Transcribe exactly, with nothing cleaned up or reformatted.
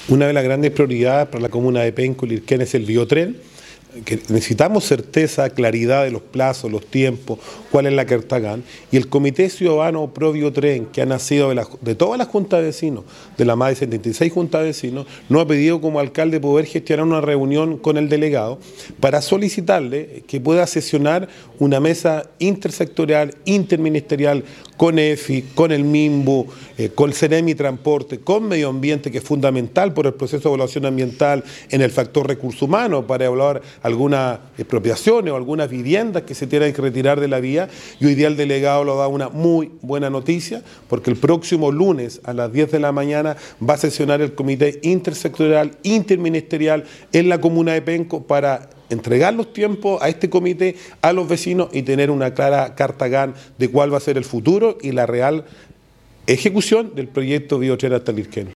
Una de las grandes prioridades para la comuna de Penco y Lirquén es el biotren, que necesitamos certeza, claridad de los plazos, los tiempos, cuál es la Cartagán, y el Comité Ciudadano Pro Biotren, que ha nacido de, la, de todas las juntas de vecinos, de las más de setenta y seis juntas de vecinos, nos ha pedido como alcalde poder gestionar una reunión con el delegado para solicitarle que pueda sesionar una mesa intersectorial, interministerial, con E F I, con el MIMBU, eh, con el CEREMI Transporte, con Medio Ambiente, que es fundamental por el proceso de evaluación ambiental en el factor recurso humano para evaluar algunas expropiaciones o algunas viviendas que se tienen que retirar de la vía, y hoy día el delegado lo da una muy buena noticia, porque el próximo lunes a las diez de la mañana va a sesionar el Comité Intersectorial, Interministerial en la comuna de Penco para entregar los tiempos a este comité, a los vecinos, y tener una clara Cartagán de cuál va a ser el futuro y la real ejecución del proyecto Biotren hasta Lirquén.